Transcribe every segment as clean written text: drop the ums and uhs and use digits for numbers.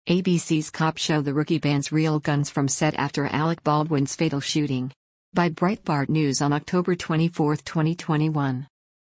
ABC's cop show The Rookie bans real guns from set after Alec Baldwin's fatal shooting. By Breitbart News on October 24, 2021.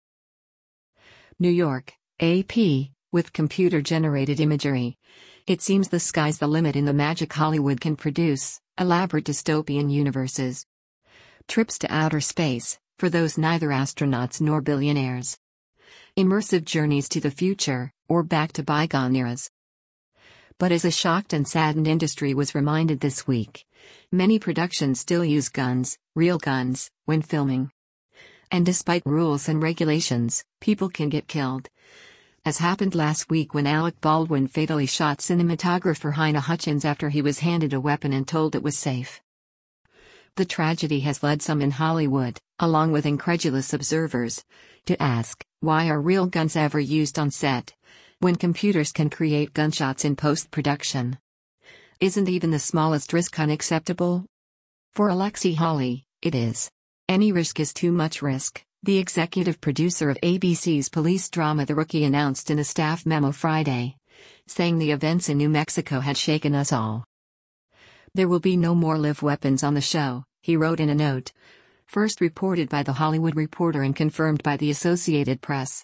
New York, AP, with computer-generated imagery. It seems the sky's the limit in the magic Hollywood can produce, elaborate dystopian universes. Trips to outer space, for those neither astronauts nor billionaires. Immersive journeys to the future, or back to bygone eras. But as a shocked and saddened industry was reminded this week, many productions still use guns, real guns, when filming. And despite rules and regulations, people can get killed. As happened last week when Alec Baldwin fatally shot cinematographer Halyna Hutchins after he was handed a weapon and told it was safe. The tragedy has led some in Hollywood, along with incredulous observers, to ask, why are real guns ever used on set, when computers can create gunshots in post-production? Isn't even the smallest risk unacceptable? For Alexi Hawley, it is. Any risk is too much risk, the executive producer of ABC's police drama The Rookie announced in a staff memo Friday, saying the events in New Mexico had shaken us all. There will be no more live weapons on the show, he wrote in a note, first reported by The Hollywood Reporter and confirmed by the Associated Press.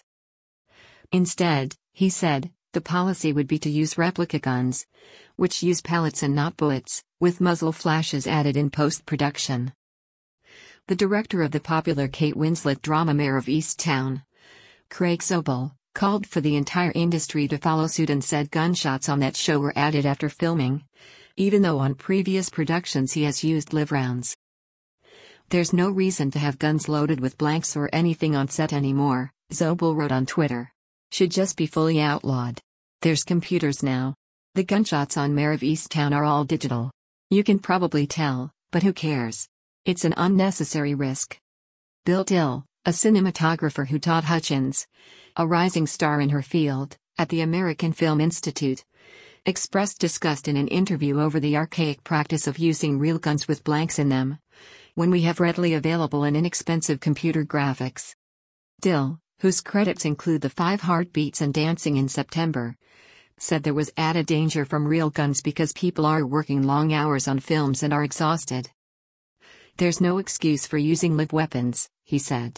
Instead, he said, the policy would be to use replica guns, which use pellets and not bullets, with muzzle flashes added in post-production. The director of the popular Kate Winslet drama Mare of Easttown, Craig Sobel, called for the entire industry to follow suit and said gunshots on that show were added after filming, even though on previous productions he has used live rounds. There's no reason to have guns loaded with blanks or anything on set anymore, Sobel wrote on Twitter. Should just be fully outlawed. There's computers now. The gunshots on Mare of Easttown are all digital. You can probably tell, but who cares? It's an unnecessary risk. Bill Dill, a cinematographer who taught Hutchins, a rising star in her field, at the American Film Institute, expressed disgust in an interview over the archaic practice of using real guns with blanks in them, when we have readily available and inexpensive computer graphics. Dill, whose credits include The 5 Heartbeats and Dancing in September, said there was added danger from real guns because people are working long hours on films and are exhausted. There's no excuse for using live weapons, he said.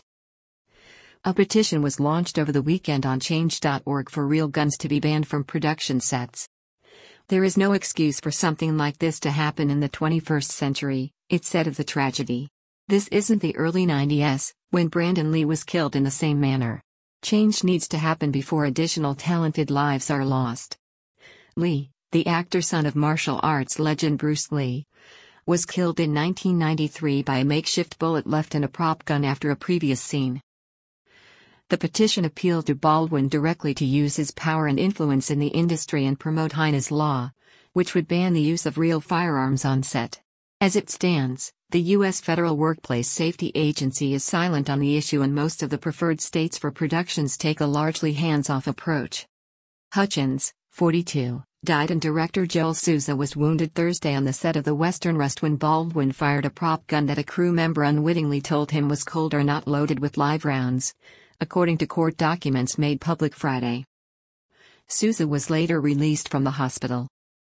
A petition was launched over the weekend on change.org for real guns to be banned from production sets. There is no excuse for something like this to happen in the 21st century, it said of the tragedy. This isn't the early 90s, when Brandon Lee was killed in the same manner. Change needs to happen before additional talented lives are lost. Lee, the actor son of martial arts legend Bruce Lee, was killed in 1993 by a makeshift bullet left in a prop gun after a previous scene. The petition appealed to Baldwin directly to use his power and influence in the industry and promote Halyna's law, which would ban the use of real firearms on set. As it stands, the U.S. Federal Workplace Safety Agency is silent on the issue and most of the preferred states for productions take a largely hands-off approach. Hutchins, 42, died and director Joel Souza was wounded Thursday on the set of The Western Rust when Baldwin fired a prop gun that a crew member unwittingly told him was cold or not loaded with live rounds, according to court documents made public Friday. Souza was later released from the hospital.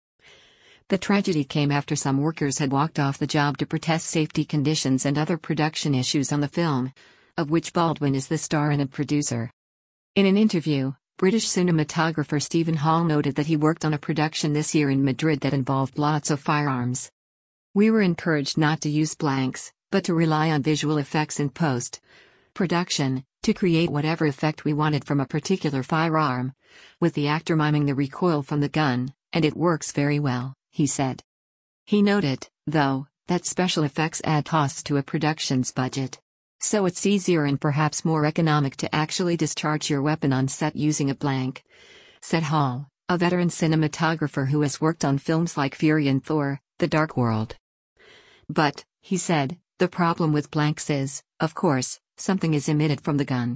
The tragedy came after some workers had walked off the job to protest safety conditions and other production issues on the film, of which Baldwin is the star and a producer. In an interview, British cinematographer Stephen Hall noted that he worked on a production this year in Madrid that involved lots of firearms. We were encouraged not to use blanks, but to rely on visual effects in post-production, to create whatever effect we wanted from a particular firearm, with the actor miming the recoil from the gun, and it works very well, he said. He noted, though, that special effects add costs to a production's budget. So it's easier and perhaps more economic to actually discharge your weapon on set using a blank, said Hall, a veteran cinematographer who has worked on films like Fury and Thor: The Dark World. But, he said, the problem with blanks is, of course, something is emitted from the gun.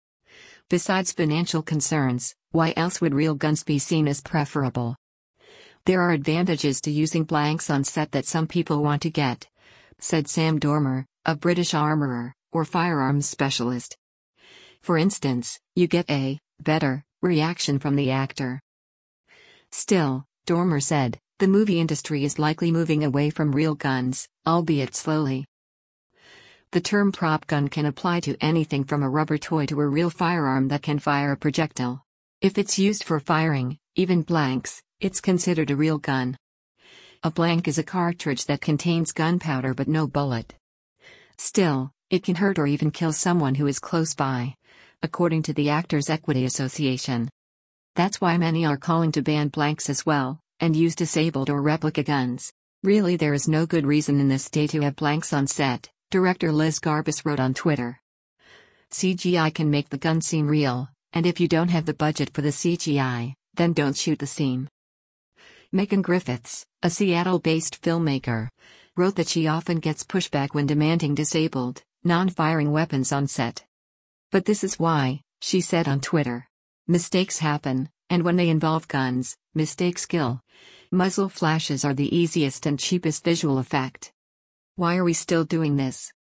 Besides financial concerns, why else would real guns be seen as preferable? There are advantages to using blanks on set that some people want to get, said Sam Dormer, a British armorer, or firearms specialist. For instance, you get a better reaction from the actor. Still, Stormer said, "The movie industry is likely moving away from real guns, albeit slowly." The term prop gun can apply to anything from a rubber toy to a real firearm that can fire a projectile. If it's used for firing, even blanks, it's considered a real gun. A blank is a cartridge that contains gunpowder but no bullet. Still, it can hurt or even kill someone who is close by, according to the Actors Equity Association. That's why many are calling to ban blanks as well, and use disabled or replica guns. "Really, there is no good reason in this day to have blanks on set," director Liz Garbus wrote on Twitter. "CGI can make the gun seem real, and if you don't have the budget for the CGI, then don't shoot the scene." Megan Griffiths, a Seattle-based filmmaker, wrote that she often gets pushback when demanding disabled, non-firing weapons on set. "But this is why," she said on Twitter. "Mistakes happen, and when they involve guns, mistakes kill. Muzzle flashes are the easiest and cheapest visual effect. Why are we still doing this?